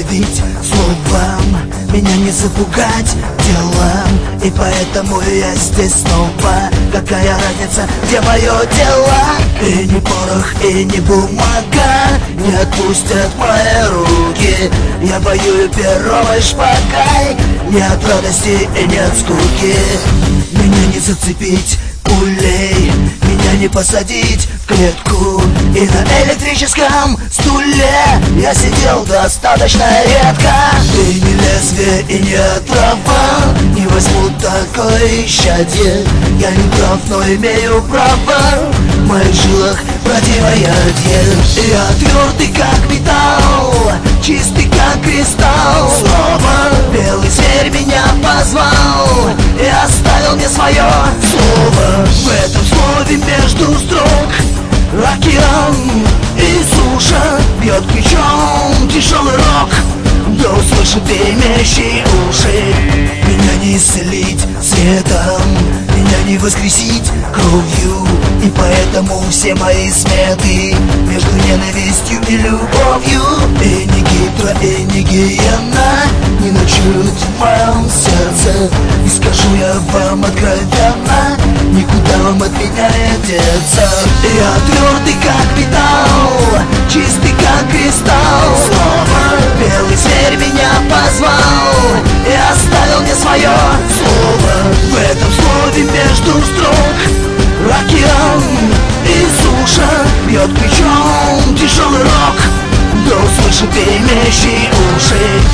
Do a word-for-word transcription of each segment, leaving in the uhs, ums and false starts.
ведь словом меня не запугать делом, и поэтому я здесь снова. Какая разница, где мое дело? И ни порох, и ни бумага не отпустят мои руки. Я воюю пером и шпагой, не от радости и не от скуки. Меня не зацепить пулей, меня не посадить в клетку. И на электрическом стуле я сидел достаточно редко. И не лезвие, и не отрава не возьмут такое щадье. Я не прав, но имею право, в моих жилах противоядие. Я твердый как металл, чистый как кристалл. Слово белый зверь меня позвал и оставил мне свое слово. В этом слове между строк океан и суша бьет ключом тяжелый рок. Да услышит имеющий уши. Меня не исцелить светом, меня не воскресить кровью. И поэтому все мои сметы между ненавистью и любовью. И ни Гидра, и ни Гиена не ночуют в моем сердце. И скажу я вам откровенно, никуда вам от меня не деться. Я твердый как металл, чистый как кристалл. Слово белый зверь меня позвал и оставил мне свое слово. В этом слове между строк океан и суша бьет ключом тяжелый рок. Да услышит имеющий уши.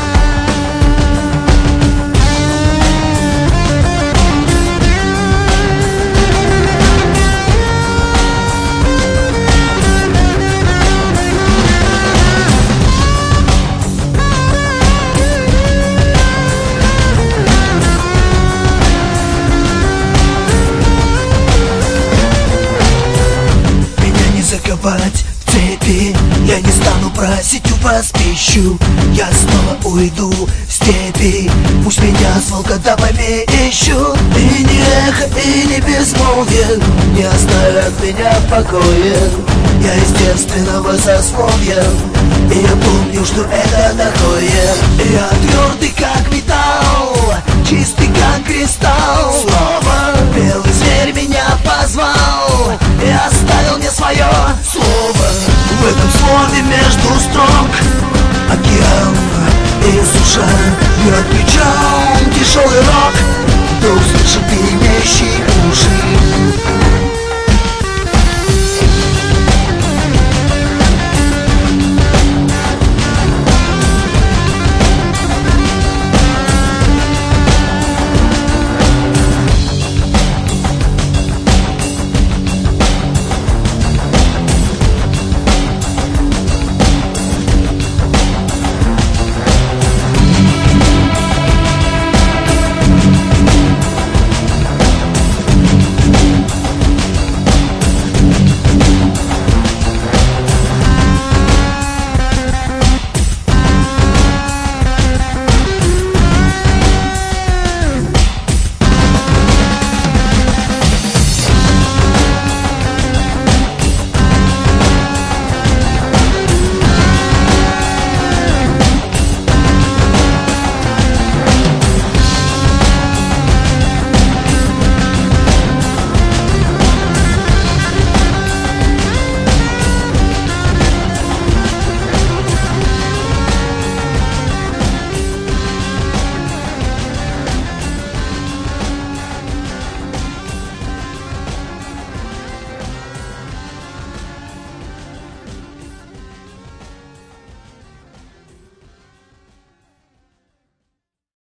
Заковать в цепи, я не стану просить у вас пищу. Я снова уйду в степи, пусть меня с волкодавами ищут. И ни эхо, и ни безмолвие не оставят меня в покое. Я из девственного сословия, и я помню, что это такое. Я твердый как металл, чистый как кристалл.